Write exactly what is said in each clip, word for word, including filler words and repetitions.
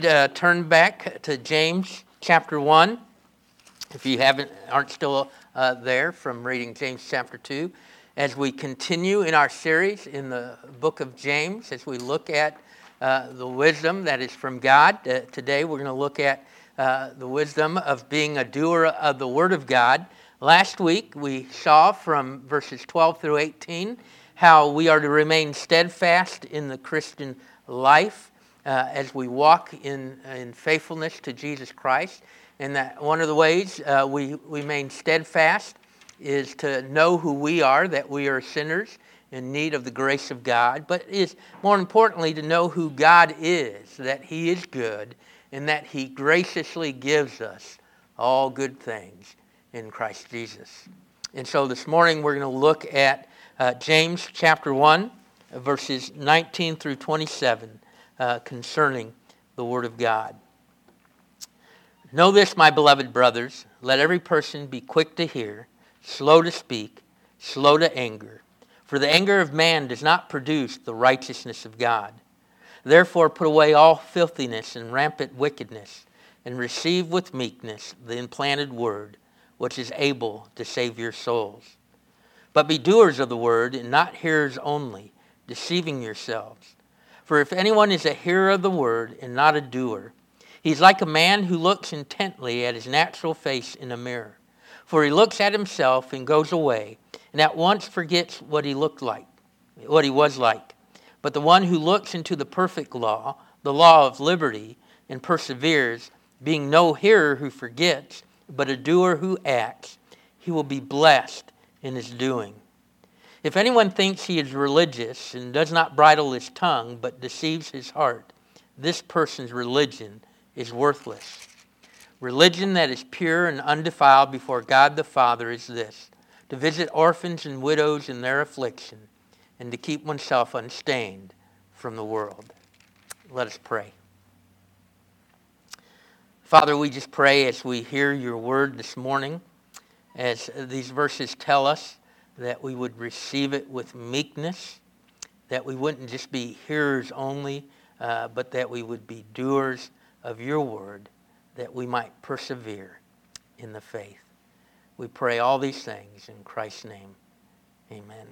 Uh, turn back to James chapter one, if you haven't aren't still uh, there from reading James chapter two, as we continue in our series in the book of James, as we look at uh, the wisdom that is from God. Uh, today we're going to look at uh, the wisdom of being a doer of the Word of God. Last week we saw from verses twelve through eighteen how we are to remain steadfast in the Christian life. Uh, as we walk in in faithfulness to Jesus Christ, and that one of the ways uh, we remain steadfast is to know who we are, that we are sinners in need of the grace of God, but is more importantly to know who God is, that He is good, and that He graciously gives us all good things in Christ Jesus. And so this morning we're going to look at uh, James chapter one, verses nineteen through twenty-seven. Uh, concerning the Word of God. Know this, my beloved brothers, let every person be quick to hear, slow to speak, slow to anger. For the anger of man does not produce the righteousness of God. Therefore put away all filthiness and rampant wickedness, and receive with meekness the implanted word, which is able to save your souls. But be doers of the word, and not hearers only, deceiving yourselves. For if anyone is a hearer of the word and not a doer, he is like a man who looks intently at his natural face in a mirror. For he looks at himself and goes away, and at once forgets what he looked like, what he was like. But the one who looks into the perfect law, the law of liberty, and perseveres, being no hearer who forgets, but a doer who acts, he will be blessed in his doing. If anyone thinks he is religious and does not bridle his tongue but deceives his heart, this person's religion is worthless. Religion that is pure and undefiled before God the Father is this: to visit orphans and widows in their affliction and to keep oneself unstained from the world. Let us pray. Father, we just pray as we hear your word this morning, as these verses tell us, that we would receive it with meekness, that we wouldn't just be hearers only, uh, but that we would be doers of your word, that we might persevere in the faith. We pray all these things in Christ's name. Amen.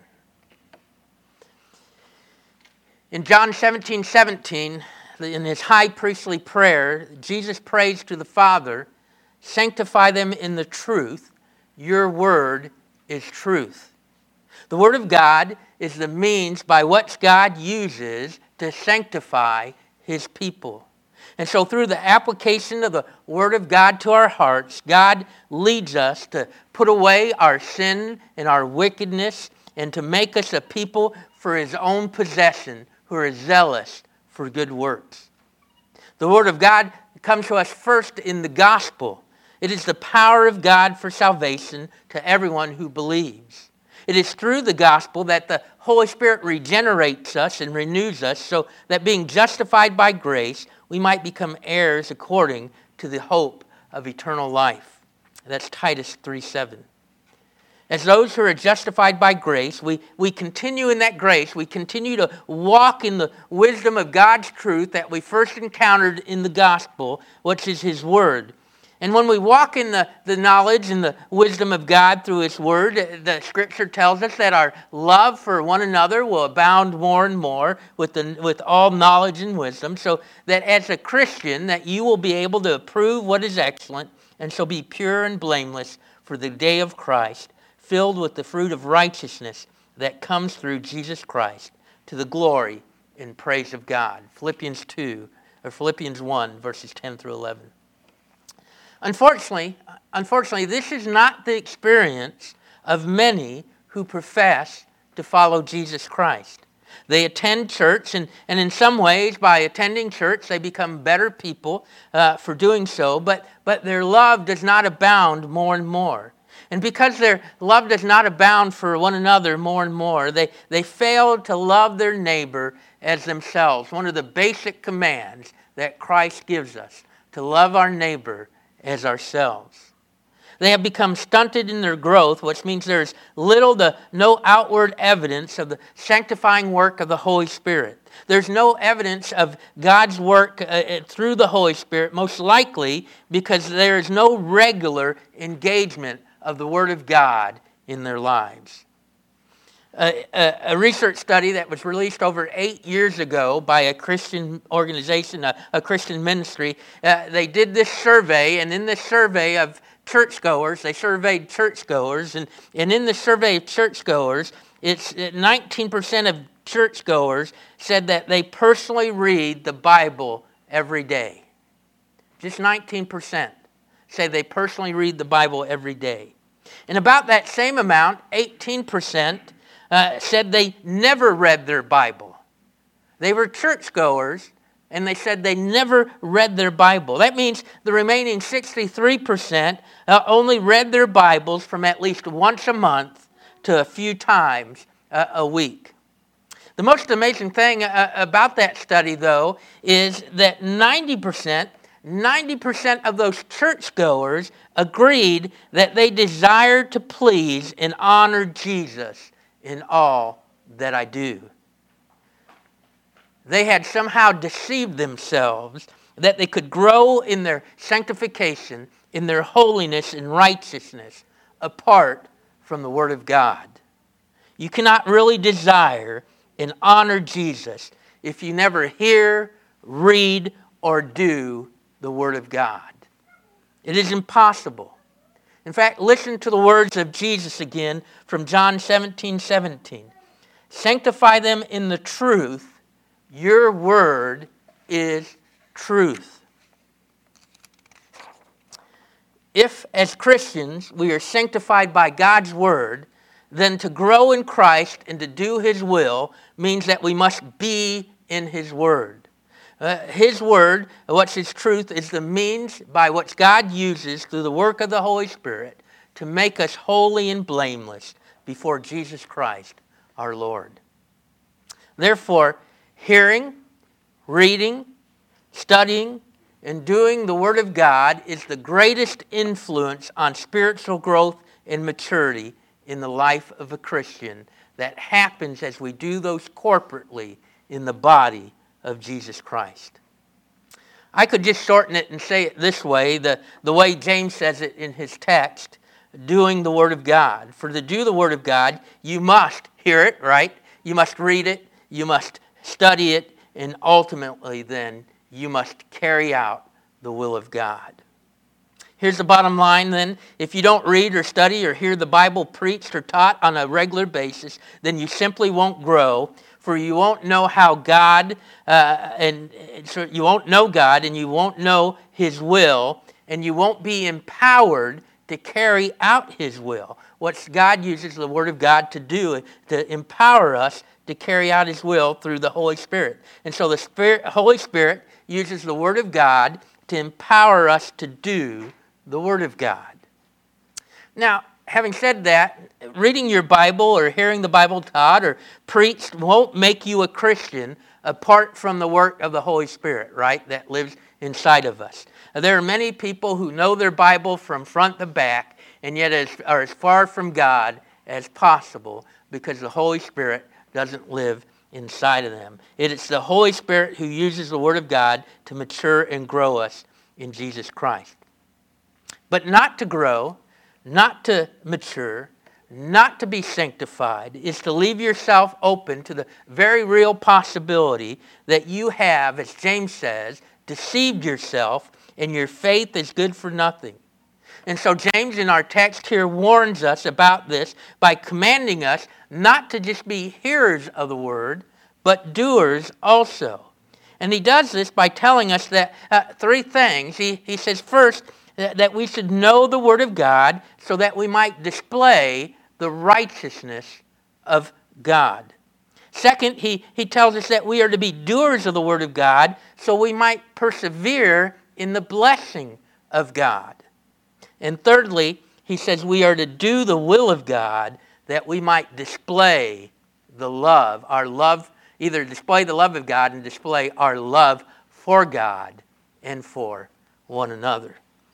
In John seventeen seventeen, in his high priestly prayer, Jesus prays to the Father, "Sanctify them in the truth. Your word is truth." The Word of God is the means by which God uses to sanctify His people. And so through the application of the Word of God to our hearts, God leads us to put away our sin and our wickedness and to make us a people for His own possession who are zealous for good works. The Word of God comes to us first in the gospel. It is the power of God for salvation to everyone who believes. It is through the gospel that the Holy Spirit regenerates us and renews us so that being justified by grace, we might become heirs according to the hope of eternal life. That's Titus three seven. As those who are justified by grace, we, we continue in that grace. We continue to walk in the wisdom of God's truth that we first encountered in the gospel, which is His Word. And when we walk in the, the knowledge and the wisdom of God through His Word, the Scripture tells us that our love for one another will abound more and more with, the, with all knowledge and wisdom, so that as a Christian, that you will be able to approve what is excellent, and so be pure and blameless for the day of Christ, filled with the fruit of righteousness that comes through Jesus Christ, to the glory and praise of God. Philippians two, or Philippians one, verses ten through eleven. Unfortunately, unfortunately, this is not the experience of many who profess to follow Jesus Christ. They attend church, and, and in some ways, by attending church, they become better people uh, for doing so, but, but their love does not abound more and more. And because their love does not abound for one another more and more, they, they fail to love their neighbor as themselves. One of the basic commands that Christ gives us, to love our neighbor as ourselves. They have become stunted in their growth, which means there's little to no outward evidence of the sanctifying work of the Holy Spirit. There's no evidence of God's work uh, through the Holy Spirit, most likely because there is no regular engagement of the Word of God in their lives. A, a, a research study that was released over eight years ago by a Christian organization, a, a Christian ministry, uh, they did this survey, and in this survey of churchgoers, they surveyed churchgoers, and, and in the survey of churchgoers, it's nineteen percent of churchgoers said that they personally read the Bible every day. Just nineteen percent say they personally read the Bible every day. And about that same amount, eighteen percent uh, said they never read their Bible. They were churchgoers, and they said they never read their Bible. That means the remaining sixty-three percent uh, only read their Bibles from at least once a month to a few times uh, a week. The most amazing thing uh, about that study, though, is that ninety percent, ninety percent of those churchgoers agreed that they desired to please and honor Jesus in all that I do. They had somehow deceived themselves that they could grow in their sanctification, in their holiness and righteousness, apart from the Word of God. You cannot really desire and honor Jesus if you never hear, read, or do the Word of God. It is impossible. In fact, listen to the words of Jesus again from John seventeen seventeen. Sanctify them in the truth. Your word is truth. If, as Christians, we are sanctified by God's word, then to grow in Christ and to do His will means that we must be in His word. Uh, his word, what's His truth, is the means by which God uses through the work of the Holy Spirit to make us holy and blameless before Jesus Christ, our Lord. Therefore, hearing, reading, studying, and doing the Word of God is the greatest influence on spiritual growth and maturity in the life of a Christian that happens as we do those corporately in the body of Jesus Christ. I could just shorten it and say it this way, the, the way James says it in his text, doing the Word of God. For to do the Word of God, you must hear it, right? You must read it, you must study it, and ultimately then you must carry out the will of God. Here's the bottom line then. If you don't read or study or hear the Bible preached or taught on a regular basis, then you simply won't grow, for you won't know how God, uh, and so you won't know God, and you won't know His will, and you won't be empowered to carry out His will. What God uses the Word of God to do, to empower us to carry out His will through the Holy Spirit. And so the Spirit, Holy Spirit uses the Word of God to empower us to do the Word of God. Now, having said that, reading your Bible or hearing the Bible taught or preached won't make you a Christian apart from the work of the Holy Spirit, right, that lives inside of us. There are many people who know their Bible from front to back and yet are as far from God as possible because the Holy Spirit doesn't live inside of them. It is the Holy Spirit who uses the Word of God to mature and grow us in Jesus Christ. But not to grow, not to mature, not to be sanctified, is to leave yourself open to the very real possibility that you have, as James says, deceived yourself and your faith is good for nothing. And so James in our text here warns us about this by commanding us not to just be hearers of the word, but doers also. And he does this by telling us that uh, three things. He, he says first that, that we should know the Word of God so that we might display the righteousness of God. Second, he, he tells us that we are to be doers of the Word of God so we might persevere in the blessing of God. And thirdly, he says we are to do the will of God that we might display the love, our love, either display the love of God and display our love for God and for one another.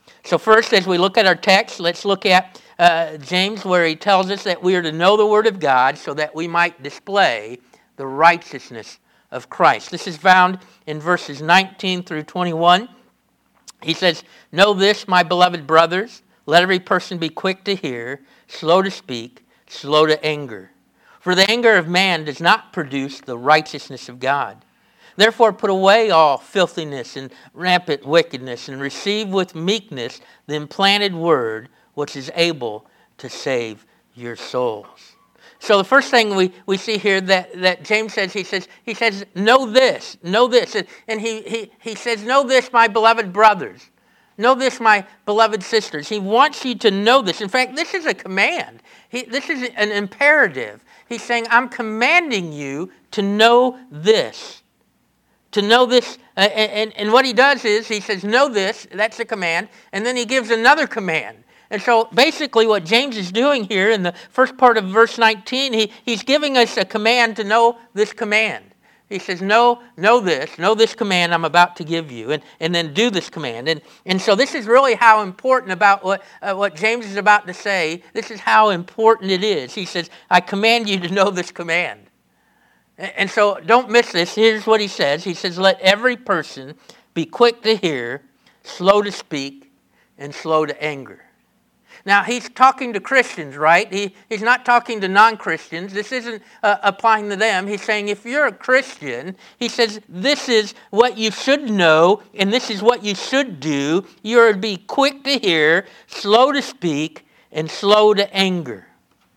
So first, as we look at our text, let's look at uh, James, where he tells us that we are to know the Word of God so that we might display the righteousness of Christ. This is found in verses nineteen through twenty-one. He says, "Know this, my beloved brothers, let every person be quick to hear, slow to speak, slow to anger. For the anger of man does not produce the righteousness of God. Therefore put away all filthiness and rampant wickedness, and receive with meekness the implanted word, which is able to save your souls." So the first thing we, we see here that, that James says, he says, he says, know this, know this. And he, he, he says, know this, my beloved brothers. Know this, my beloved sisters. He wants you to know this. In fact, this is a command. He, this is an imperative. He's saying, I'm commanding you to know this. To know this, uh, and, and what he does is, he says, know this, that's a command, and then he gives another command. And so basically what James is doing here in the first part of verse nineteen, he, he's giving us a command to know this command. He says, know, know this, know this command I'm about to give you, and, and then do this command. And, and so this is really how important about what, uh, what James is about to say. This is how important it is. He says, I command you to know this command. And so don't miss this. Here's what he says. He says, let every person be quick to hear, slow to speak, and slow to anger. Now, he's talking to Christians, right? He, he's not talking to non-Christians. This isn't uh, applying to them. He's saying if you're a Christian, he says this is what you should know, and this is what you should do. You're to be quick to hear, slow to speak, and slow to anger.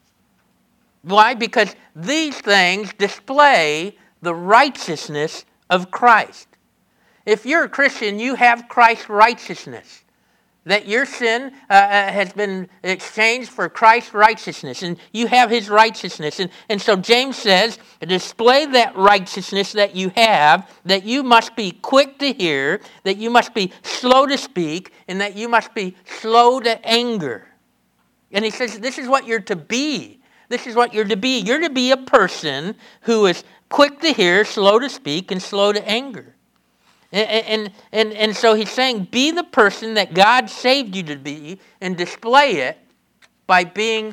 Why? Because these things display the righteousness of Christ. If you're a Christian, you have Christ's righteousness. That your sin uh, has been exchanged for Christ's righteousness, and you have his righteousness. And, and so James says, display that righteousness that you have, that you must be quick to hear, that you must be slow to speak, and that you must be slow to anger. And he says, this is what you're to be. This is what you're to be. You're to be a person who is quick to hear, slow to speak, and slow to anger. And, and, and, and so he's saying, be the person that God saved you to be and display it by being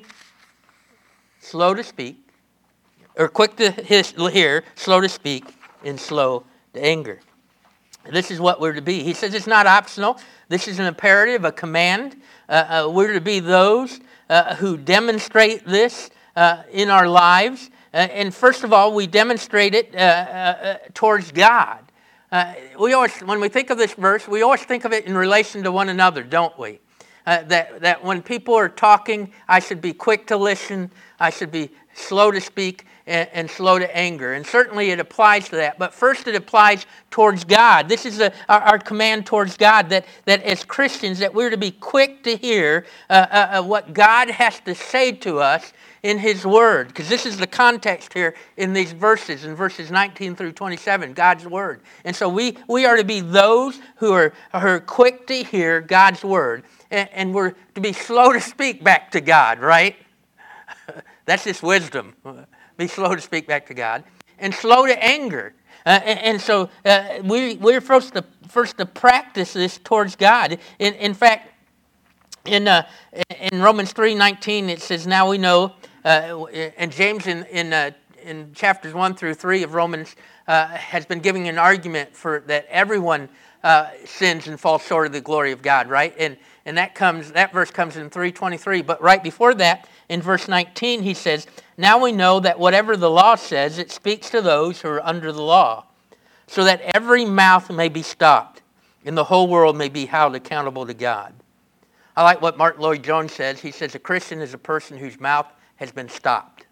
slow to speak, or quick to hear, slow to speak, and slow to anger. This is what we're to be. He says it's not optional. This is an imperative, a command. Uh, uh, we're to be those uh, who demonstrate this uh, in our lives. Uh, and first of all, we demonstrate it uh, uh, towards God. Uh, we always, when we think of this verse, we always think of it in relation to one another, don't we? Uh, that, that when people are talking, I should be quick to listen, I should be slow to speak, and, and slow to anger. And certainly it applies to that. But first it applies towards God. This is a, our, our command towards God, that, that as Christians, that we're to be quick to hear uh, uh, uh, what God has to say to us in his word, because this is the context here in these verses, in verses nineteen through twenty-seven, God's word. And so we, we are to be those who are, who are quick to hear God's word, and, and we're to be slow to speak back to God, right? That's just wisdom. Be slow to speak back to God, and slow to anger. Uh, and, and so uh, we, we're first to, first to practice this towards God. In, in fact, in, uh, in Romans three nineteen, it says, now we know, Uh, and James in in, uh, in chapters one through three of Romans uh, has been giving an argument for that everyone uh, sins and falls short of the glory of God, right? And and that comes that verse comes in three twenty-three. But right before that, in verse nineteen, he says, now we know that whatever the law says, it speaks to those who are under the law, so that every mouth may be stopped, and the whole world may be held accountable to God. I like what Martin Lloyd-Jones says. He says, a Christian is a person whose mouth has been stopped.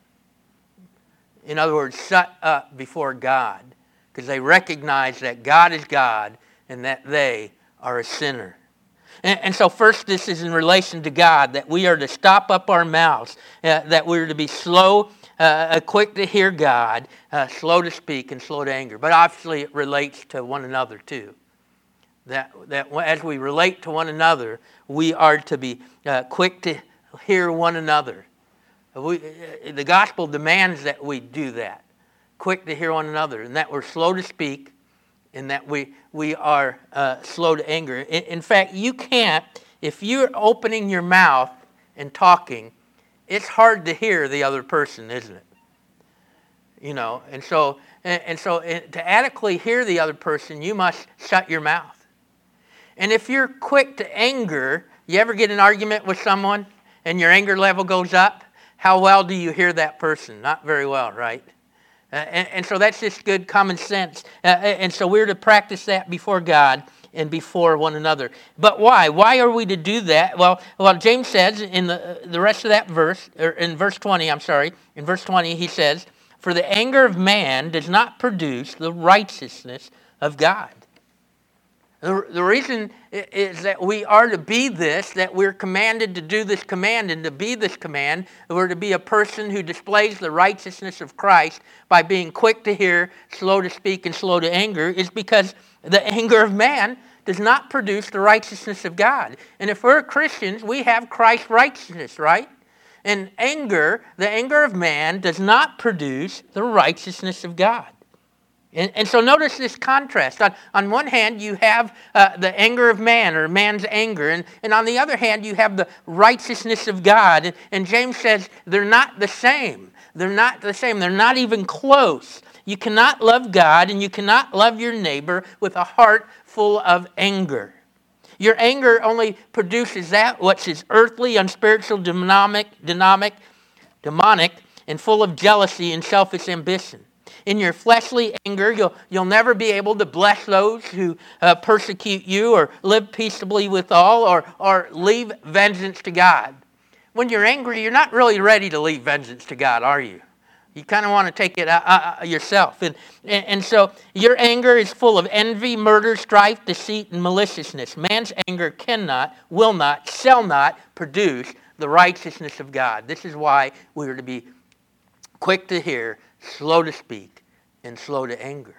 In other words, shut up before God, because they recognize that God is God and that they are a sinner. And, and so first, this is in relation to God, that we are to stop up our mouths, uh, that we're to be slow, uh, quick to hear God, uh, slow to speak, and slow to anger. But obviously it relates to one another too. That, that as we relate to one another, we are to be uh, quick to hear one another. We, the gospel demands that we do that, quick to hear one another, and that we're slow to speak, and that we we are uh, slow to anger. In, in fact, you can't, if you're opening your mouth and talking, it's hard to hear the other person, isn't it? You know, and so and, and so to adequately hear the other person, you must shut your mouth. And if you're quick to anger, you ever get in an argument with someone and your anger level goes up? How well do you hear that person? Not very well, right? Uh, and, and so that's just good common sense. Uh, and so we're to practice that before God and before one another. But why? Why are we to do that? Well, well, James says in the the rest of that verse, or in verse twenty, I'm sorry, in verse twenty, he says, "For the anger of man does not produce the righteousness of God." The, the reason is that we are to be this, that we're commanded to do this command, and to be this command, we're to be a person who displays the righteousness of Christ by being quick to hear, slow to speak, and slow to anger, is because the anger of man does not produce the righteousness of God. And if we're Christians, we have Christ's righteousness, right? And anger, the anger of man, does not produce the righteousness of God. And, and so notice this contrast. On, on one hand, you have uh, the anger of man, or man's anger. And, and on the other hand, you have the righteousness of God. And, and James says they're not the same. They're not the same. They're not even close. You cannot love God and you cannot love your neighbor with a heart full of anger. Your anger only produces that which is earthly, unspiritual, demonic, demonic, demonic, and full of jealousy and selfish ambition. In your fleshly anger, you'll, you'll never be able to bless those who uh, persecute you, or live peaceably with all, or, or leave vengeance to God. When you're angry, you're not really ready to leave vengeance to God, are you? You kind of want to take it uh, uh, yourself. And, and, and so your anger is full of envy, murder, strife, deceit, and maliciousness. Man's anger cannot, will not, shall not produce the righteousness of God. This is why we are to be quick to hear, slow to speak, and slow to anger.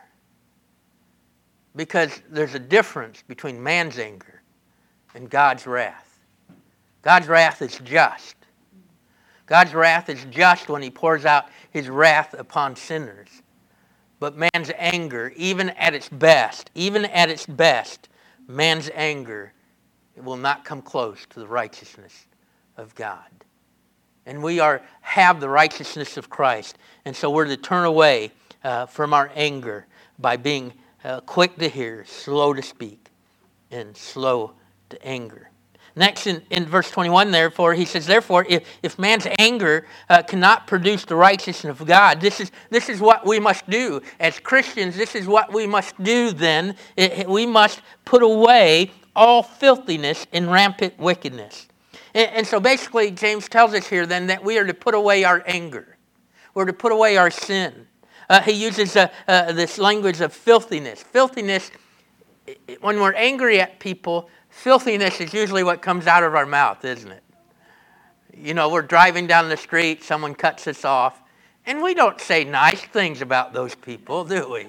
Because there's a difference between man's anger and God's wrath. God's wrath is just. God's wrath is just when he pours out his wrath upon sinners. But man's anger, even at its best, even at its best, man's anger will not come close to the righteousness of God. And we are have the righteousness of Christ. And so we're to turn away uh, from our anger by being uh, quick to hear, slow to speak, and slow to anger. Next in, in verse twenty-one, therefore, he says, therefore, if, if man's anger uh, cannot produce the righteousness of God, this is this is what we must do. As Christians, this is what we must do then. It, it, we must put away all filthiness and rampant wickedness. And, and so basically, James tells us here then that we are to put away our anger. We're to put away our sin. Uh, he uses uh, uh, this language of filthiness. Filthiness, when we're angry at people, filthiness is usually what comes out of our mouth, isn't it? You know, we're driving down the street, someone cuts us off, and we don't say nice things about those people, do we?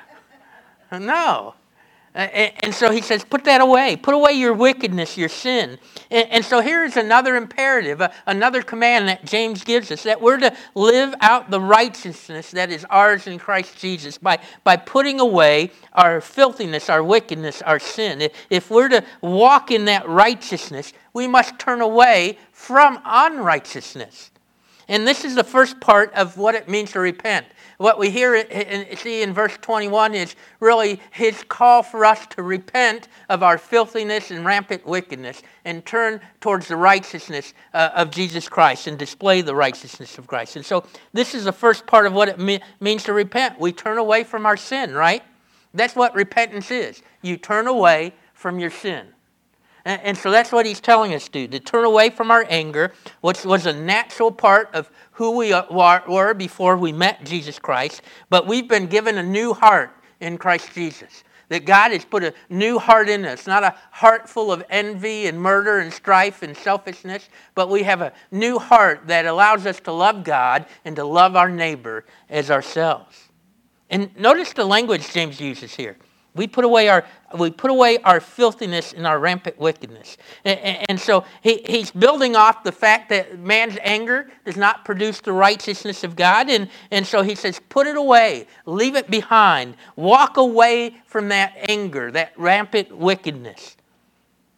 No. And, and so he says, put that away. Put away your wickedness, your sin. And, and so here's another imperative, uh, another command that James gives us, that we're to live out the righteousness that is ours in Christ Jesus by, by putting away our filthiness, our wickedness, our sin. If we're to walk in that righteousness, we must turn away from unrighteousness. And this is the first part of what it means to repent. What we hear and see in verse twenty-one is really his call for us to repent of our filthiness and rampant wickedness and turn towards the righteousness uh, of Jesus Christ and display the righteousness of Christ. And so this is the first part of what it me- means to repent. We turn away from our sin, right? That's what repentance is. You turn away from your sin. And, and so that's what he's telling us to do, to turn away from our anger, which was a natural part of who we were before we met Jesus Christ. But we've been given a new heart in Christ Jesus. That God has put a new heart in us, not a heart full of envy and murder and strife and selfishness, but we have a new heart that allows us to love God and to love our neighbor as ourselves. And notice the language James uses here. We put away our we put away our filthiness and our rampant wickedness. And, and, and so he, he's building off the fact that man's anger does not produce the righteousness of God. And, and so he says, put it away. Leave it behind. Walk away from that anger, that rampant wickedness.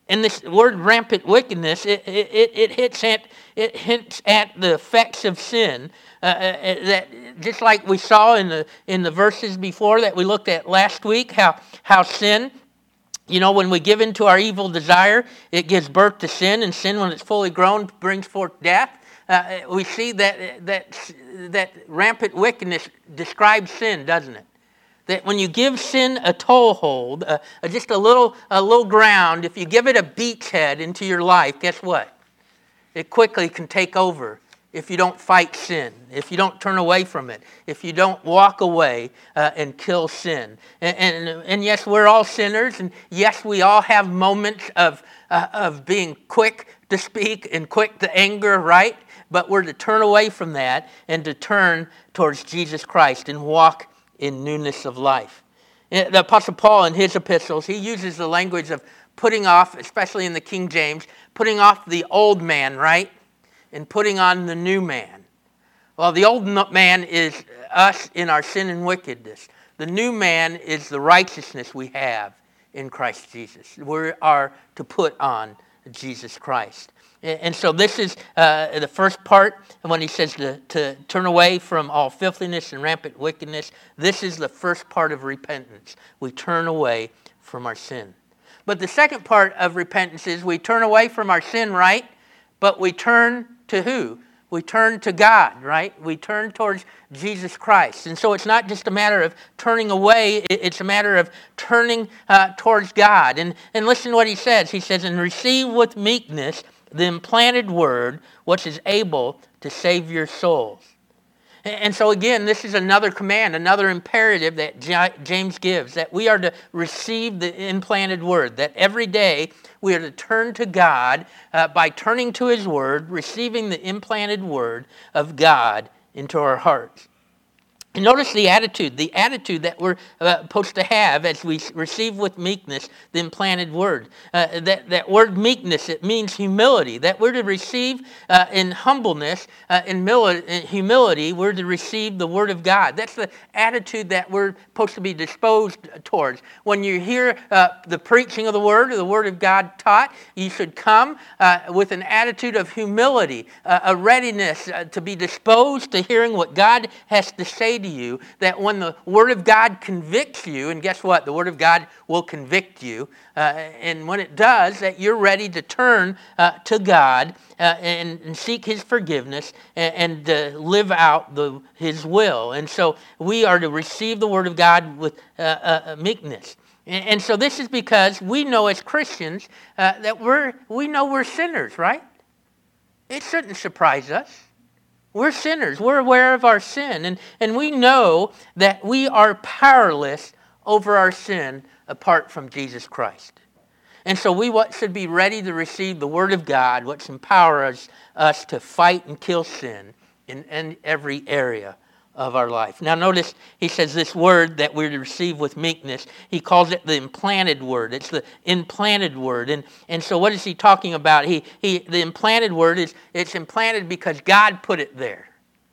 And this word rampant wickedness, it, it, it, hits, at, it hints at the effects of sin. Uh, that just like we saw in the in the verses before that we looked at last week, how, how sin, you know, when we give into our evil desire, it gives birth to sin, and sin, when it's fully grown, brings forth death. Uh, we see that, that, that rampant wickedness describes sin, doesn't it? That when you give sin a toehold, uh, just a little, a little ground, if you give it a beachhead into your life, guess what? It quickly can take over if you don't fight sin, if you don't turn away from it, if you don't walk away uh, and kill sin. And, and, and yes, we're all sinners, and yes, we all have moments of, uh, of being quick to speak and quick to anger, right? But we're to turn away from that and to turn towards Jesus Christ and walk in newness of life. The Apostle Paul, in his epistles, he uses the language of putting off, especially in the King James, putting off the old man, right? And putting on the new man. Well, the old man is us in our sin and wickedness. The new man is the righteousness we have in Christ Jesus. We are to put on Jesus Christ. And so this is uh, the first part, when he says to, to turn away from all filthiness and rampant wickedness. This is the first part of repentance. We turn away from our sin. But the second part of repentance is we turn away from our sin, right? But we turn to who? We turn to God, right? We turn towards Jesus Christ. And so it's not just a matter of turning away, it's a matter of turning uh, towards God. And, and listen to what he says. He says, and receive with meekness the implanted word, which is able to save your souls. And so again, this is another command, another imperative that James gives, that we are to receive the implanted word, that every day we are to turn to God uh, by turning to his word, receiving the implanted word of God into our hearts. And notice the attitude, the attitude that we're uh, supposed to have as we receive with meekness the implanted word. Uh, that, that word meekness, it means humility. That we're to receive uh, in humbleness, uh, in, mili- in humility, we're to receive the word of God. That's the attitude that we're supposed to be disposed towards. When you hear uh, the preaching of the word, or the word of God taught, you should come uh, with an attitude of humility, uh, a readiness uh, to be disposed to hearing what God has to say to you, that when the Word of God convicts you, and guess what? The Word of God will convict you, uh, and when it does, that you're ready to turn uh, to God uh, and, and seek his forgiveness and, and uh, live out the, his will. And so we are to receive the Word of God with uh, uh, meekness. And, and so this is because we know as Christians uh, that we're we know we're sinners, right? It shouldn't surprise us. We're sinners. We're aware of our sin. And, and we know that we are powerless over our sin apart from Jesus Christ. And so we should be ready to receive the Word of God, which empowers us to fight and kill sin in, in every area of our life. Now notice he says this word that we're to receive with meekness, he calls it the implanted word. It's the implanted word. And, and so what is he talking about? He, he, the implanted word is it's implanted because God put it there.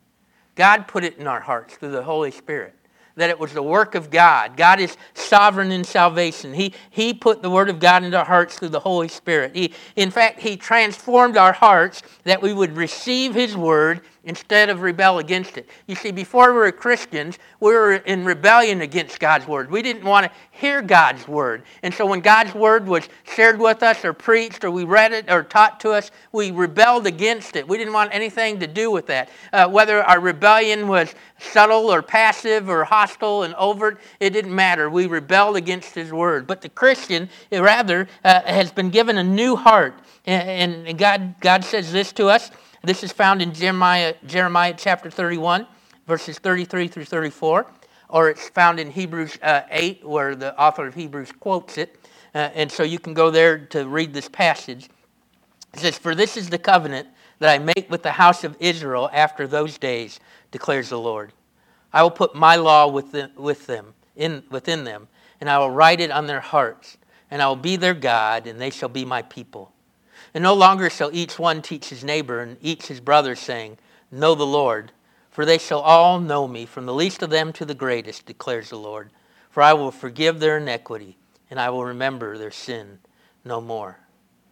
God put it in our hearts through the Holy Spirit. That it was the work of God. God is sovereign in salvation. He, he put the Word of God into our hearts through the Holy Spirit. He, in fact, He transformed our hearts that we would receive His Word instead of rebel against it. You see, before we were Christians, we were in rebellion against God's Word. We didn't want to hear God's Word. And so when God's Word was shared with us or preached or we read it or taught to us, we rebelled against it. We didn't want anything to do with that. Uh, whether our rebellion was subtle or passive or hostile and overt, it didn't matter. We rebelled against His Word. But the Christian, rather, uh, has been given a new heart. And, and God, God says this to us. This is found in Jeremiah, Jeremiah chapter thirty-one, verses thirty-three through thirty-four. Or it's found in Hebrews uh, eight, where the author of Hebrews quotes it. Uh, and so you can go there to read this passage. It says, "For this is the covenant that I make with the house of Israel after those days, declares the Lord. I will put my law within, with them, in, within them, and I will write it on their hearts, and I will be their God, and they shall be my people. And no longer shall each one teach his neighbor and each his brother, saying, Know the Lord, for they shall all know me, from the least of them to the greatest, declares the Lord. For I will forgive their iniquity, and I will remember their sin no more."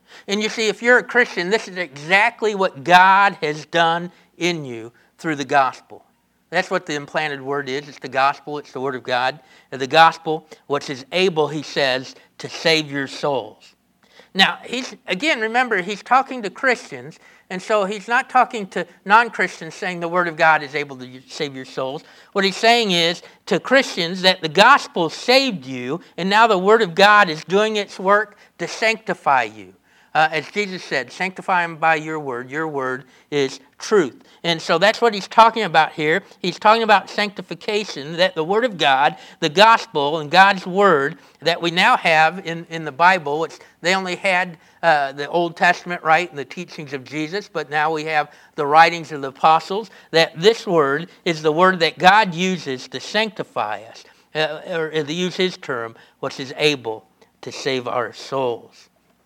And you see, if you're a Christian, this is exactly what God has done in you through the gospel. That's what the implanted word is. It's the gospel. It's the word of God. And the gospel, which is able, he says, to save your souls. Now, he's again, remember, he's talking to Christians, and so he's not talking to non-Christians saying the word of God is able to save your souls. What he's saying is to Christians that the gospel saved you, and now the word of God is doing its work to sanctify you. Uh, as Jesus said, sanctify them by your word. Your word is truth. And so that's what he's talking about here. He's talking about sanctification, that the word of God, the gospel, and God's word that we now have in, in the Bible, which they only had uh, the Old Testament, right, and the teachings of Jesus, but now we have the writings of the apostles, that this word is the word that God uses to sanctify us, uh, or to use his term, which is able to save our souls.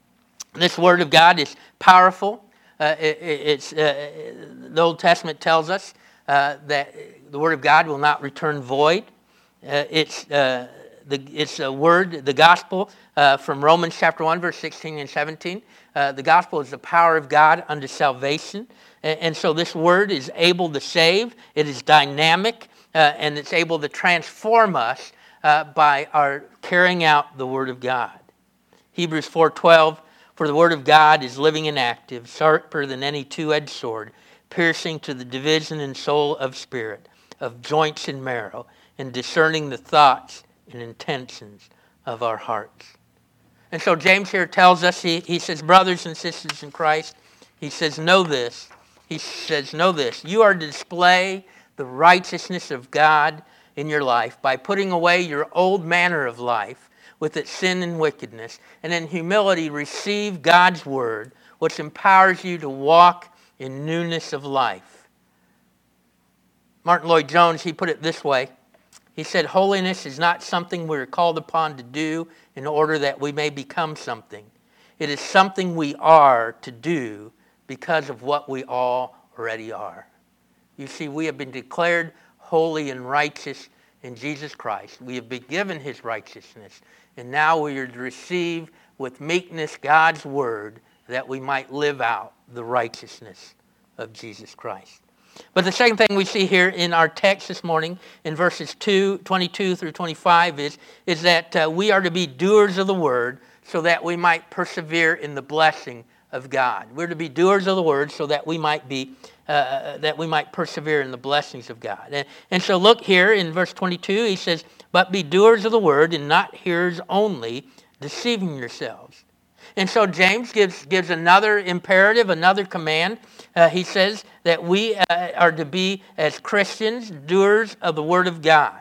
This word of God is powerful. Uh, it, it's uh, the Old Testament tells us uh, that the word of God will not return void. Uh, it's uh, the it's a word, the gospel uh, from Romans chapter one, verse sixteen and seventeen. Uh, the gospel is the power of God unto salvation, and, and so this word is able to save. It is dynamic, uh, and it's able to transform us uh, by our carrying out the word of God. Hebrews four twelve. For the word of God is living and active, sharper than any two-edged sword, piercing to the division and soul of spirit, of joints and marrow, and discerning the thoughts and intentions of our hearts. And so James here tells us, he, he says, brothers and sisters in Christ, he says, know this. He says, know this. You are to display the righteousness of God in your life by putting away your old manner of life, with its sin and wickedness, and in humility receive God's word, which empowers you to walk in newness of life. Martin Lloyd-Jones, he put it this way. He said, holiness is not something we're called upon to do in order that we may become something. It is something we are to do because of what we already are. You see, we have been declared holy and righteous in Jesus Christ. We have been given his righteousness. And now we are to receive with meekness God's word that we might live out the righteousness of Jesus Christ. But the second thing we see here in our text this morning in verses two, twenty-two through twenty-five is, is that uh, we are to be doers of the word so that we might persevere in the blessing of God. We're to be doers of the word so that we might be uh, that we might persevere in the blessings of God. And, and so look here in verse twenty-two, he says, but be doers of the word and not hearers only, deceiving yourselves. And so James gives, gives another imperative, another command. Uh, he says that we uh, are to be, as Christians, doers of the word of God.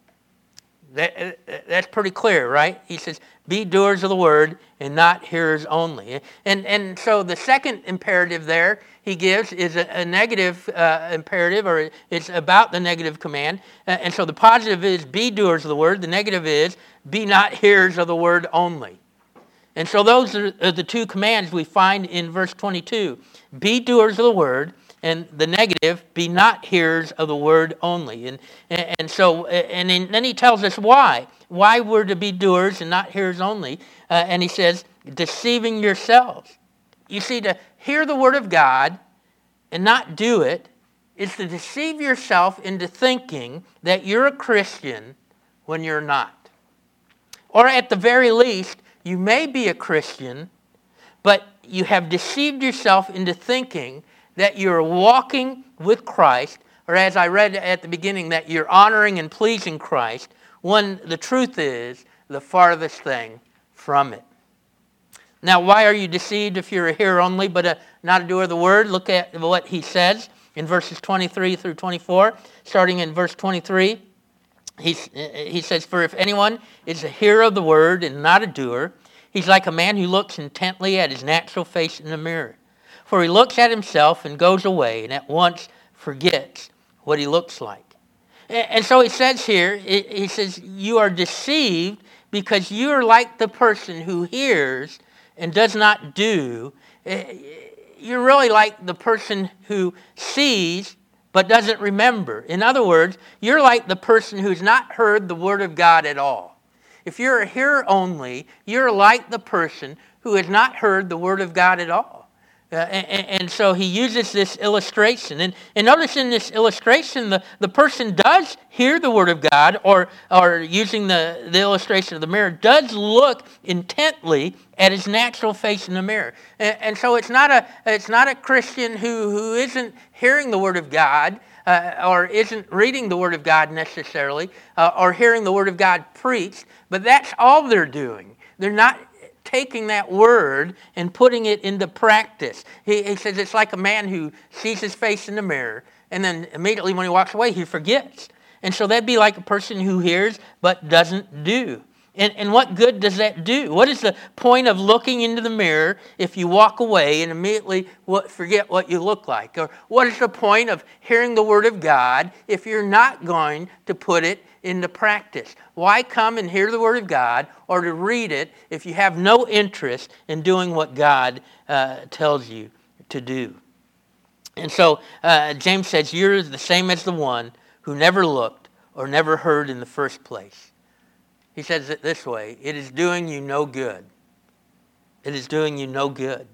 That, uh, that's pretty clear, right? He says, be doers of the word and not hearers only. And, and so the second imperative there he gives is a, a negative uh, imperative, or it's about the negative command. And so the positive is be doers of the word. The negative is be not hearers of the word only. And so those are the two commands we find in verse twenty-two. Be doers of the word, and the negative, be not hearers of the word only. And, and, and so, and then he tells us why. Why we're to be doers and not hearers only. Uh, and he says, deceiving yourselves. You see, to hear the word of God and not do it is to deceive yourself into thinking that you're a Christian when you're not. Or at the very least, you may be a Christian, but you have deceived yourself into thinking that you're walking with Christ, or as I read at the beginning, that you're honoring and pleasing Christ, when the truth is the farthest thing from it. Now, why are you deceived if you're a hearer only, but a, not a doer of the word? Look at what he says in verses twenty-three through twenty-four. Starting in verse twenty-three, he, he says, for if anyone is a hearer of the word and not a doer, he's like a man who looks intently at his natural face in the mirror. For he looks at himself and goes away and at once forgets what he looks like. And so he says here, he says, you are deceived because you are like the person who hears and does not do. You're really like the person who sees but doesn't remember. In other words, you're like the person who's not heard the word of God at all. If you're a hearer only, you're like the person who has not heard the word of God at all. Uh, and, and so he uses this illustration. And, and notice in this illustration, the, the person does hear the word of God, or, or using the, the illustration of the mirror, does look intently at his natural face in the mirror. And, and so it's not a it's not a Christian who, who isn't hearing the word of God, uh, or isn't reading the word of God necessarily, uh, or hearing the word of God preached, but that's all they're doing. They're not taking that word and putting it into practice. He, he says it's like a man who sees his face in the mirror, and then immediately when he walks away, he forgets. And so that'd be like a person who hears but doesn't do. And, and what good does that do? What is the point of looking into the mirror if you walk away and immediately forget what you look like? Or what is the point of hearing the word of God if you're not going to put it into practice? Why come and hear the word of God or to read it if you have no interest in doing what God uh, tells you to do? And so uh, James says, you're the same as the one who never looked or never heard in the first place. He says it this way: it is doing you no good. It is doing you no good.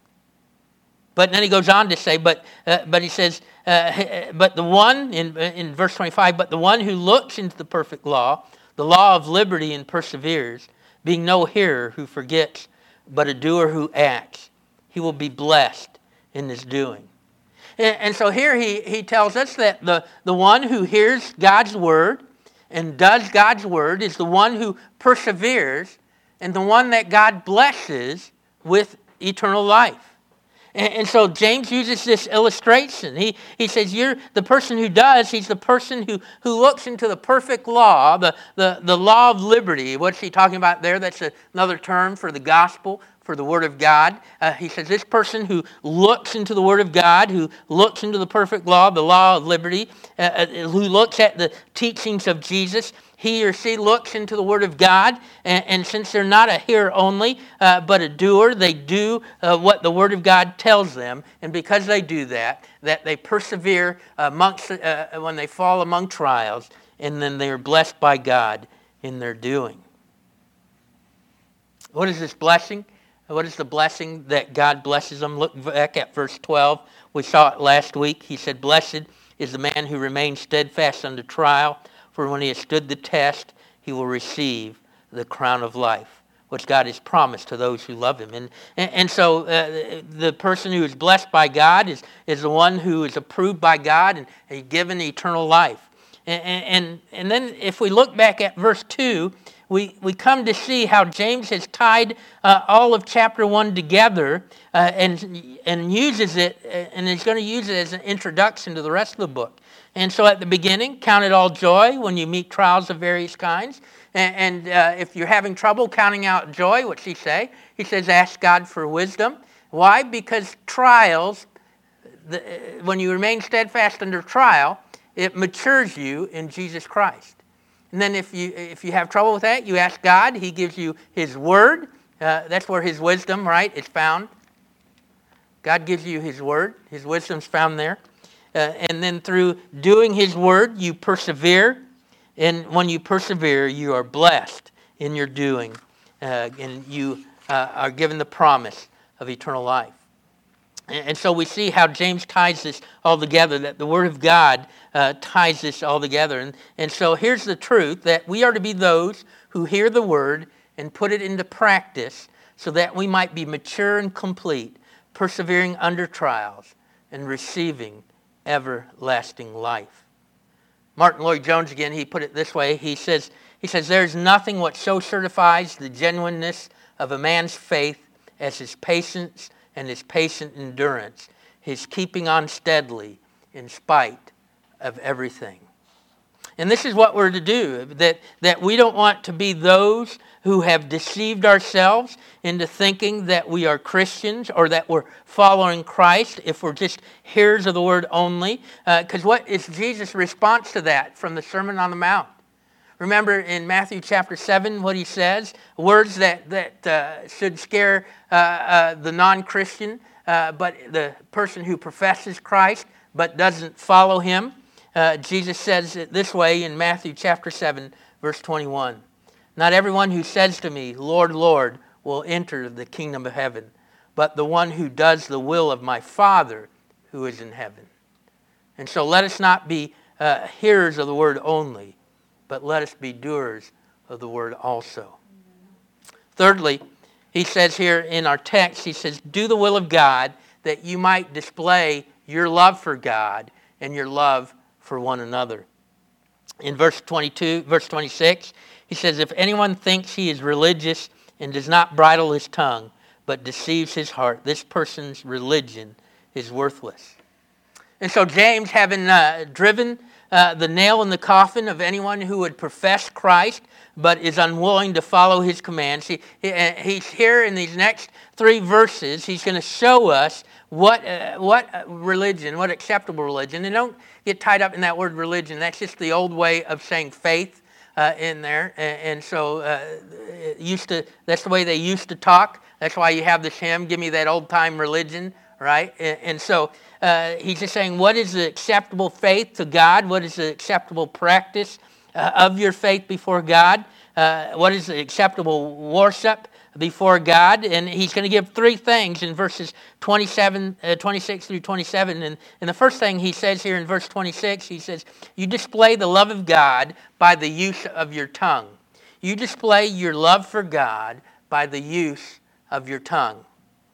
But then he goes on to say, but uh, but he says, uh, but the one, in, in verse twenty-five, but the one who looks into the perfect law, the law of liberty, and perseveres, being no hearer who forgets, but a doer who acts, he will be blessed in his doing. And, and so here he, he tells us that the, the one who hears God's word and does God's word is the one who perseveres, and the one that God blesses with eternal life. And, and so James uses this illustration. He, he says, you're the person who does, he's the person who, who looks into the perfect law, the, the, the law of liberty. What's he talking about there? That's another term for the gospel, for the word of God. Uh, he says this person who looks into the word of God, who looks into the perfect law, the law of liberty, uh, uh, who looks at the teachings of Jesus, he or she looks into the word of God, and, and since they're not a hearer only, uh, but a doer, they do uh, what the word of God tells them, and because they do that, that they persevere amongst uh, when they fall among trials, and then they are blessed by God in their doing. What is this blessing? What is the blessing that God blesses them? Look back at verse twelve. We saw it last week. He said, blessed is the man who remains steadfast under trial, for when he has stood the test, he will receive the crown of life, which God has promised to those who love him. And, and, and so uh, the person who is blessed by God is, is the one who is approved by God and, and given eternal life. And, and, and then if we look back at verse two, We, we come to see how James has tied uh, all of chapter one together uh, and, and uses it, uh, and is going to use it as an introduction to the rest of the book. And so at the beginning, count it all joy when you meet trials of various kinds. And, and uh, if you're having trouble counting out joy, what's he say? He says, ask God for wisdom. Why? Because trials, the, when you remain steadfast under trial, it matures you in Jesus Christ. And then if you if you have trouble with that, you ask God. He gives you his word. Uh, that's where his wisdom, right, is found. God gives you his word. His wisdom's found there. Uh, and then through doing his word, you persevere. And when you persevere, you are blessed in your doing. Uh, and you uh, are given the promise of eternal life. And so we see how James ties this all together, that the Word of God uh, ties this all together. And, and so here's the truth, that we are to be those who hear the Word and put it into practice so that we might be mature and complete, persevering under trials and receiving everlasting life. Martin Lloyd-Jones, again, he put it this way. He says, he says, there's nothing what so certifies the genuineness of a man's faith as his patience and his patient endurance, his keeping on steadily in spite of everything. And this is what we're to do, that, that we don't want to be those who have deceived ourselves into thinking that we are Christians or that we're following Christ if we're just hearers of the word only. Because uh, what is Jesus' response to that from the Sermon on the Mount? Remember in Matthew chapter seven what he says? Words that, that uh, should scare uh, uh, the non-Christian, uh, but the person who professes Christ but doesn't follow him. Uh, Jesus says it this way in Matthew chapter seven, verse twenty-one. Not everyone who says to me, Lord, Lord, will enter the kingdom of heaven, but the one who does the will of my Father who is in heaven. And so let us not be uh, hearers of the word only, but let us be doers of the word also. Thirdly, he says here in our text, he says, do the will of God that you might display your love for God and your love for one another. In verse twenty-two, verse twenty-six, he says, if anyone thinks he is religious and does not bridle his tongue, but deceives his heart, this person's religion is worthless. And so James, having uh, driven uh, the nail in the coffin of anyone who would profess Christ, but is unwilling to follow his commands, he, he, he's here in these next three verses, he's going to show us what uh, what religion, what acceptable religion. And don't get tied up in that word religion. That's just the old way of saying faith uh, in there. And, and so uh, it used to. That's the way they used to talk. That's why you have this hymn, give me that old time religion, right? And, and so uh, he's just saying, what is the acceptable faith to God? What is the acceptable practice uh, of your faith before God? Uh, what is the acceptable worship before God? And he's going to give three things in verses twenty-seven, uh, twenty-six through twenty-seven. And, and the first thing he says here in verse twenty-six, he says, you display the love of God by the use of your tongue. You display your love for God by the use of your tongue.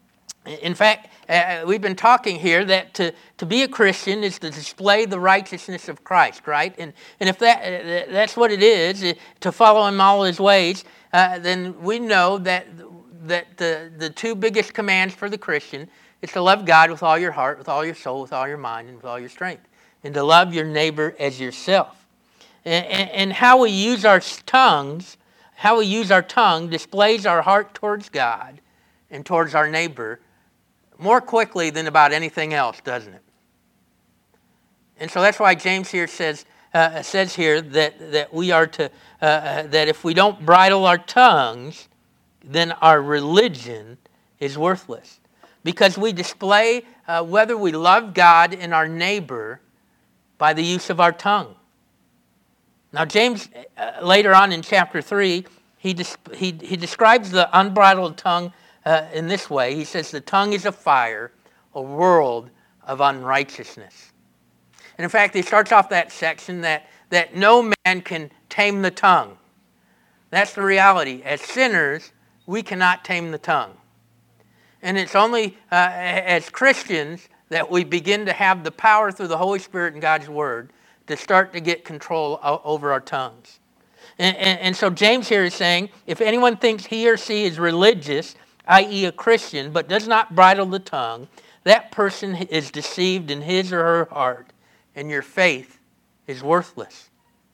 In fact, uh, we've been talking here that to, to be a Christian is to display the righteousness of Christ, right? And and if that uh, that's what it is, uh, to follow him all his ways, uh, then we know that that the, the two biggest commands for the Christian is to love God with all your heart, with all your soul, with all your mind, and with all your strength, and to love your neighbor as yourself. And, and, and how we use our tongues, how we use our tongue displays our heart towards God and towards our neighbor more quickly than about anything else, doesn't it? And so that's why James here says uh, says here that that we are to uh, that if we don't bridle our tongues, then our religion is worthless, because we display uh, whether we love God and our neighbor by the use of our tongue. Now, James uh, later on in chapter three, he dis- he he describes the unbridled tongue Uh, in this way. He says the tongue is a fire, a world of unrighteousness. And in fact, he starts off that section that, that no man can tame the tongue. That's the reality. As sinners, we cannot tame the tongue. And it's only uh, as Christians that we begin to have the power through the Holy Spirit and God's Word to start to get control o- over our tongues. And, and, and so James here is saying, if anyone thinks he or she is religious, that is a Christian, but does not bridle the tongue, that person is deceived in his or her heart, and your faith is worthless.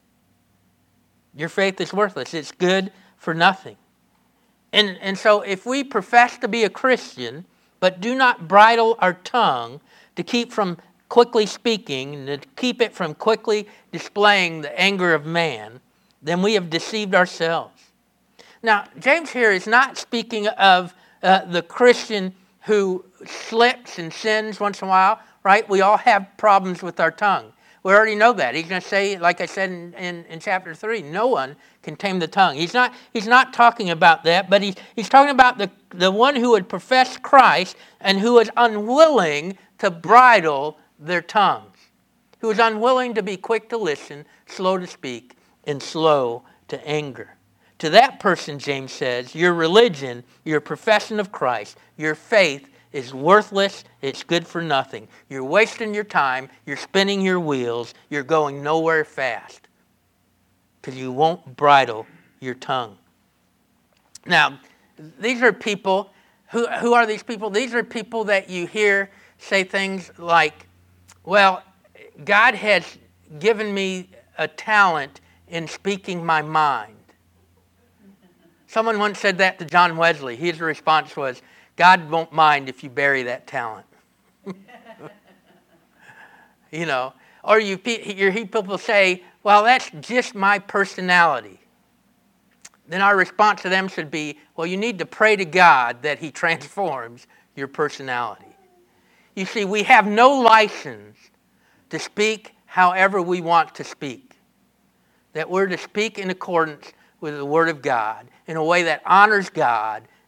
Your faith is worthless. It's good for nothing. And, and so if we profess to be a Christian, but do not bridle our tongue to keep from quickly speaking, and to keep it from quickly displaying the anger of man, then we have deceived ourselves. Now, James here is not speaking of Uh, the Christian who slips and sins once in a while, right? We all have problems with our tongue. We already know that. He's going to say, like I said in, in, in chapter three, no one can tame the tongue. He's not he's not talking about that, but he's, he's talking about the, the one who would profess Christ and who is unwilling to bridle their tongues, who is unwilling to be quick to listen, slow to speak, and slow to anger. To that person, James says, your religion, your profession of Christ, your faith is worthless. It's good for nothing. You're wasting your time. You're spinning your wheels. You're going nowhere fast because you won't bridle your tongue. Now, these are people. Who, who are these people? These are people that you hear say things like, well, God has given me a talent in speaking my mind. Someone once said that to John Wesley. His response was, God won't mind if you bury that talent. You know, or you, you hear people say, well, that's just my personality. Then our response to them should be, well, you need to pray to God that he transforms your personality. You see, we have no license to speak however we want to speak. That we're to speak in accordance with the Word of God in a way that honors God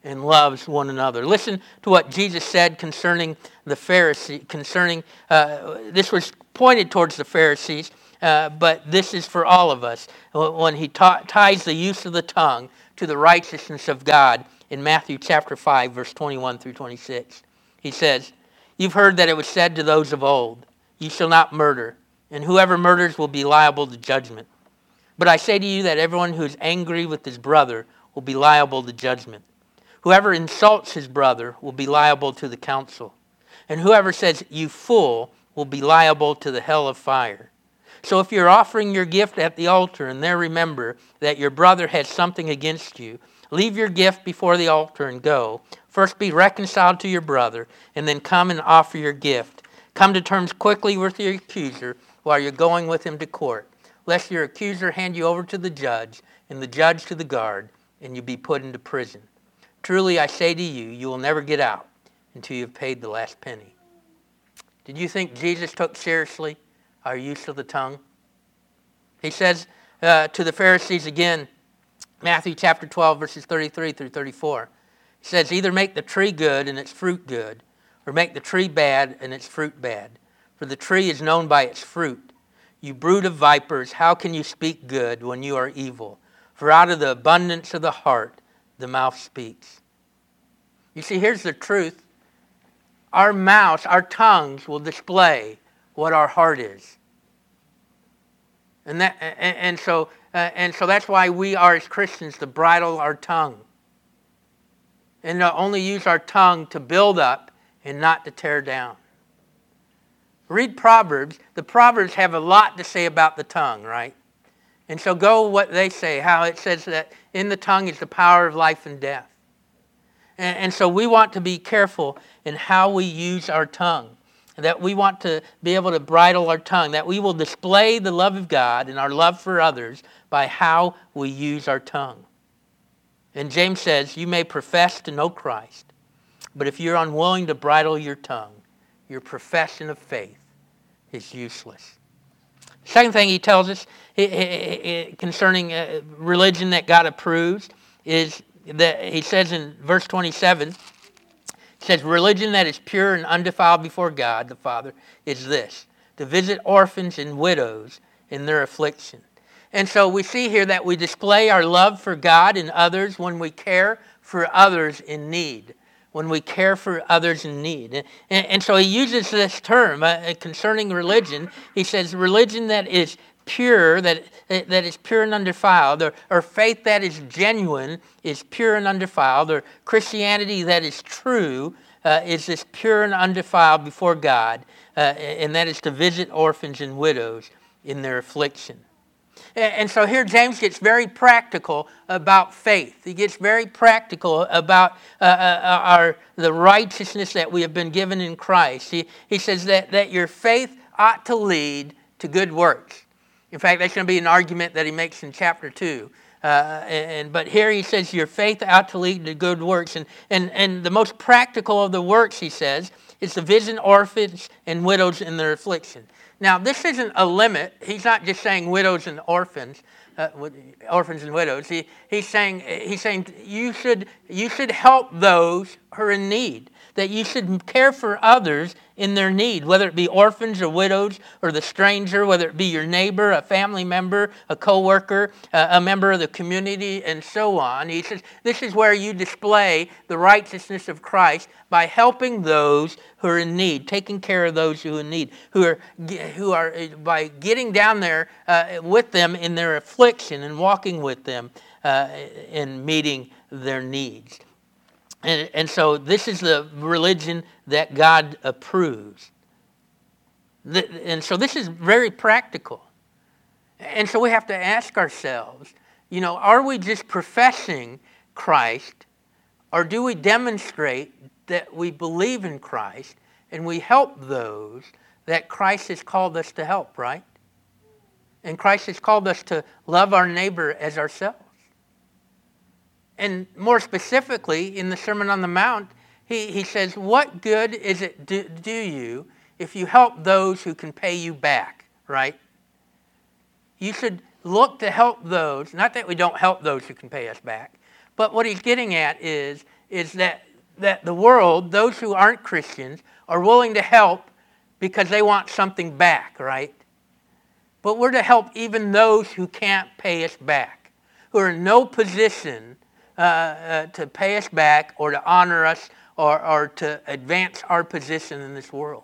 and loves one another. Listen to what Jesus said concerning the Pharisee, concerning, uh, this was pointed towards the Pharisees, uh, but this is for all of us. When he ta- ties the use of the tongue to the righteousness of God in Matthew chapter five, verse twenty-one through twenty-six. He says, "You've heard that it was said to those of old, 'You shall not murder, and whoever murders will be liable to judgment.' But I say to you that everyone who is angry with his brother will be liable to judgment. Whoever insults his brother will be liable to the council. And whoever says, 'You fool,' will be liable to the hell of fire. So if you're offering your gift at the altar and there remember that your brother has something against you, leave your gift before the altar and go. First be reconciled to your brother, and then come and offer your gift. Come to terms quickly with your accuser while you're going with him to court, lest your accuser hand you over to the judge, and the judge to the guard, and you be put into prison. Truly I say to you, you will never get out until you've paid the last penny." Did you think Jesus took seriously our use of the tongue? He says uh, to the Pharisees again, Matthew chapter twelve, verses thirty-three through thirty-four. He says, "Either make the tree good and its fruit good, or make the tree bad and its fruit bad. For the tree is known by its fruit. You brood of vipers, how can you speak good when you are evil? For out of the abundance of the heart, the mouth speaks." You see, here's the truth. Our mouths, our tongues will display what our heart is. And that, and, and so, uh, and so that's why we are as Christians to bridle our tongue. And to only use our tongue to build up and not to tear down. Read Proverbs. The Proverbs have a lot to say about the tongue, right? And so go what they say, how it says that in the tongue is the power of life and death. And, and so we want to be careful in how we use our tongue. That we want to be able to bridle our tongue. That we will display the love of God and our love for others by how we use our tongue. And James says, you may profess to know Christ, but if you're unwilling to bridle your tongue, your profession of faith is useless. Second thing he tells us concerning religion that God approves is that he says in verse twenty-seven, he says, religion that is pure and undefiled before God the Father is this, to visit orphans and widows in their affliction. And so we see here that we display our love for God and others when we care for others in need. When we care for others in need. And, and so he uses this term uh, concerning religion. He says religion that is pure, that that is pure and undefiled, or, or faith that is genuine is pure and undefiled, or Christianity that is true uh, is this pure and undefiled before God, uh, and that is to visit orphans and widows in their affliction. And so here James gets very practical about faith. He gets very practical about uh, uh, our the righteousness that we have been given in Christ. He, he says that, that your faith ought to lead to good works. In fact, that's going to be an argument that he makes in chapter two. Uh, and But here he says your faith ought to lead to good works. And, and, and the most practical of the works, he says, is to visit orphans and widows in their affliction. Now, this isn't a limit. He's not just saying widows and orphans, uh, orphans and widows. He, he's saying he's saying you should you should help those who are in need. That you should care for others in their need, whether it be orphans or widows or the stranger, whether it be your neighbor, a family member, a co-worker, uh, a member of the community, and so on. He says this is where you display the righteousness of Christ by helping those who are in need, taking care of those who are in need, who are who are by getting down there uh, with them in their affliction and walking with them uh, in meeting their needs. And, and so this is the religion that God approves. The, and so this is very practical. And so we have to ask ourselves, you know, are we just professing Christ, or do we demonstrate that we believe in Christ and we help those that Christ has called us to help, right? And Christ has called us to love our neighbor as ourselves. And more specifically, in the Sermon on the Mount, he, he says, what good is it do, do you if you help those who can pay you back, right? You should look to help those, not that we don't help those who can pay us back, but what he's getting at is, is that, that the world, those who aren't Christians, are willing to help because they want something back, right? But we're to help even those who can't pay us back, who are in no position uh, uh, to pay us back or to honor us or, or to advance our position in this world.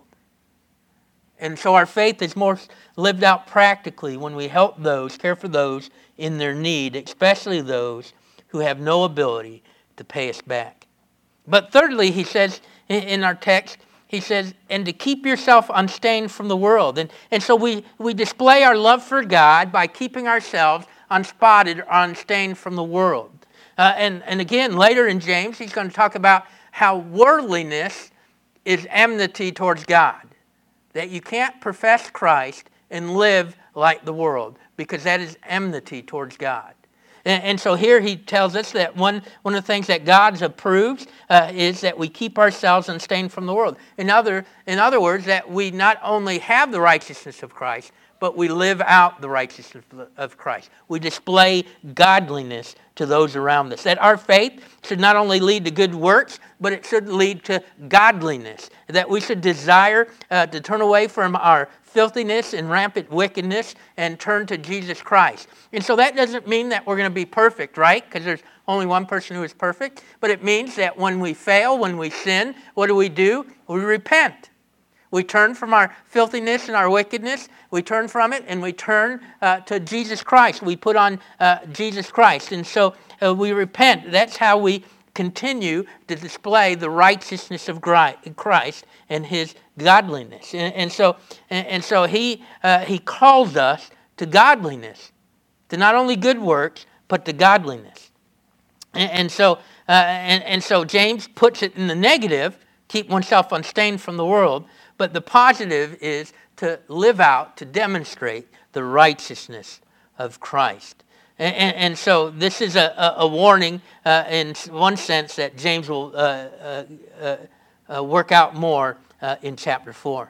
And so our faith is more lived out practically when we help those, care for those in their need, especially those who have no ability to pay us back. But thirdly, he says in our text, he says, and to keep yourself unstained from the world. And, and so we, we display our love for God by keeping ourselves unspotted or unstained from the world. Uh, and, and again, later in James, he's going to talk about how worldliness is enmity towards God. That you can't profess Christ and live like the world, because that is enmity towards God. And, and so here he tells us that one, one of the things that God approves uh, is that we keep ourselves unstained from the world. In other, in other words, that we not only have the righteousness of Christ, but we live out the righteousness of Christ. We display godliness to those around us. That our faith should not only lead to good works, but it should lead to godliness. That we should desire uh, to turn away from our filthiness and rampant wickedness and turn to Jesus Christ. And so that doesn't mean that we're going to be perfect, right? Because there's only one person who is perfect. But it means that when we fail, when we sin, what do we do? We repent. We turn from our filthiness and our wickedness. We turn from it and we turn uh, to Jesus Christ. We put on uh, Jesus Christ. And so uh, we repent. That's how we continue to display the righteousness of Christ and his godliness. And, and so and, and so he uh, he calls us to godliness, to not only good works, but to godliness. And, and so uh, and, and so James puts it in the negative, keep oneself unstained from the world. But the positive is to live out, to demonstrate the righteousness of Christ. And, and, and so this is a, a, a warning uh, in one sense that James will uh, uh, uh, uh, work out more uh, in chapter four.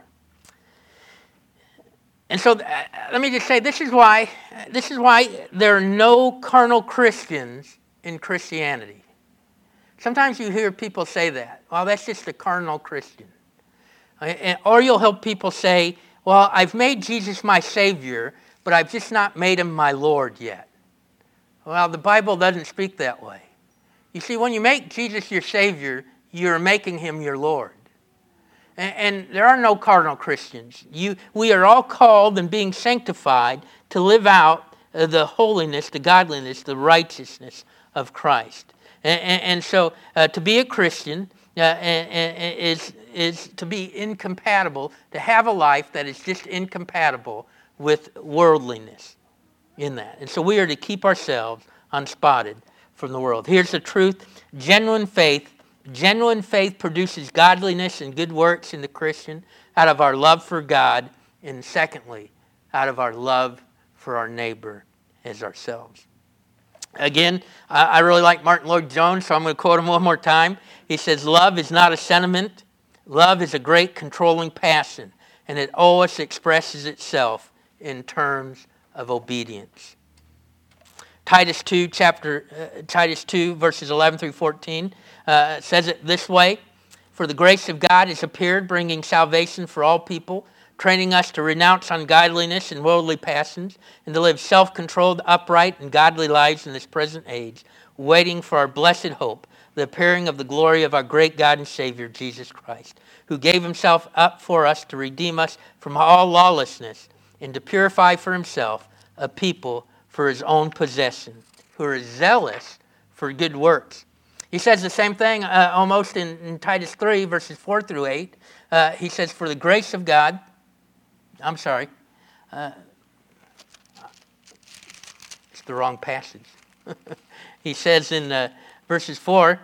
And so uh, let me just say, this is why this is why there are no carnal Christians in Christianity. Sometimes you hear people say that. Well, that's just a carnal Christian. Or you'll help people say, well, I've made Jesus my Savior, but I've just not made him my Lord yet. Well, the Bible doesn't speak that way. You see, when you make Jesus your Savior, you're making him your Lord. And, and there are no carnal Christians. You, we are all called and being sanctified to live out uh, the holiness, the godliness, the righteousness of Christ. And, and, and so uh, to be a Christian uh, and, and is, is to be incompatible, to have a life that is just incompatible with worldliness in that. And so we are to keep ourselves unspotted from the world. Here's the truth. Genuine faith, genuine faith produces godliness and good works in the Christian out of our love for God, and secondly, out of our love for our neighbor as ourselves. Again, I really like Martin Lloyd-Jones, so I'm going to quote him one more time. He says, love is not a sentiment. Love is a great controlling passion, and it always expresses itself in terms of obedience. Titus two, chapter uh, Titus two, verses eleven through fourteen, uh, says it this way: "For the grace of God has appeared, bringing salvation for all people, training us to renounce ungodliness and worldly passions, and to live self-controlled, upright, and godly lives in this present age, waiting for our blessed hope, the appearing of the glory of our great God and Savior, Jesus Christ, who gave himself up for us to redeem us from all lawlessness and to purify for himself a people for his own possession, who are zealous for good works." He says the same thing uh, almost in, in Titus three, verses four through eight. Uh, he says, "For the grace of God," I'm sorry, uh, it's the wrong passage. He says in uh, verses four,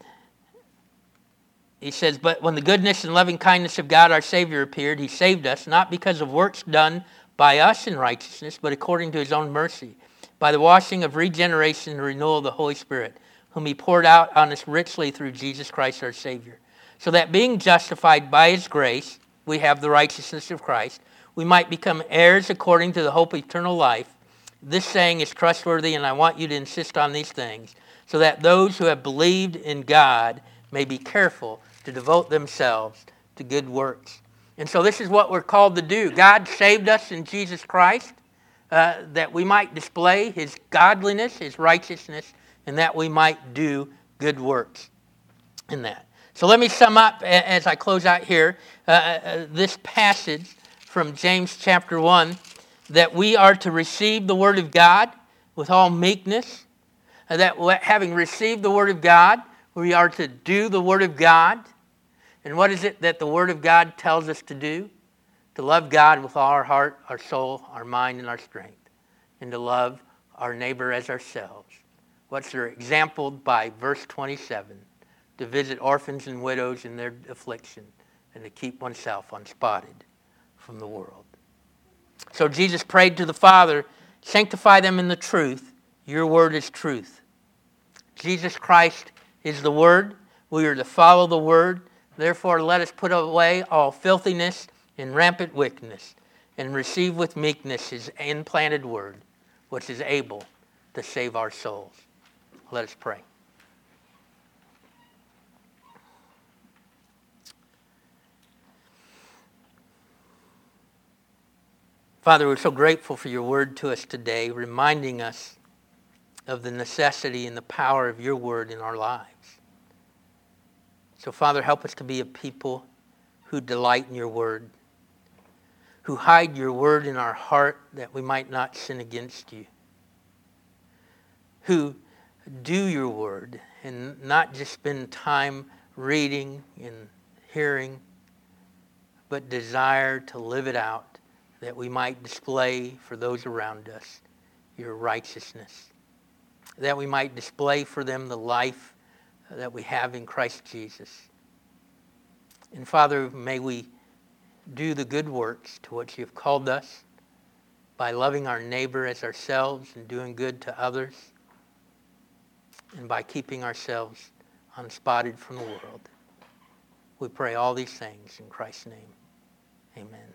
he says, "But when the goodness and loving kindness of God our Savior appeared, he saved us, not because of works done by us in righteousness, but according to his own mercy, by the washing of regeneration and renewal of the Holy Spirit, whom he poured out on us richly through Jesus Christ our Savior, so that being justified by his grace, we have the righteousness of Christ, we might become heirs according to the hope of eternal life. This saying is trustworthy, and I want you to insist on these things, so that those who have believed in God may be careful to devote themselves to good works. And so this is what we're called to do. God saved us in Jesus Christ uh, that we might display his godliness, his righteousness, and that we might do good works in that. So let me sum up as I close out here uh, uh, this passage from James chapter one, that we are to receive the word of God with all meekness, uh, that having received the word of God, we are to do the word of God. And what is it that the word of God tells us to do? To love God with all our heart, our soul, our mind, and our strength, and to love our neighbor as ourselves. What's there exampled by verse twenty-seven? To visit orphans and widows in their affliction, and to keep oneself unspotted from the world. So Jesus prayed to the Father, sanctify them in the truth. Your word is truth. Jesus Christ is the word. We are to follow the word. Therefore, let us put away all filthiness and rampant wickedness, and receive with meekness his implanted word, which is able to save our souls. Let us pray. Father, we're so grateful for your word to us today, reminding us of the necessity and the power of your word in our lives. So, Father, help us to be a people who delight in your word, who hide your word in our heart that we might not sin against you, who do your word and not just spend time reading and hearing, but desire to live it out, that we might display for those around us your righteousness, that we might display for them the life that we have in Christ Jesus. And Father, may we do the good works to which you've called us by loving our neighbor as ourselves and doing good to others, and by keeping ourselves unspotted from the world. We pray all these things in Christ's name. Amen.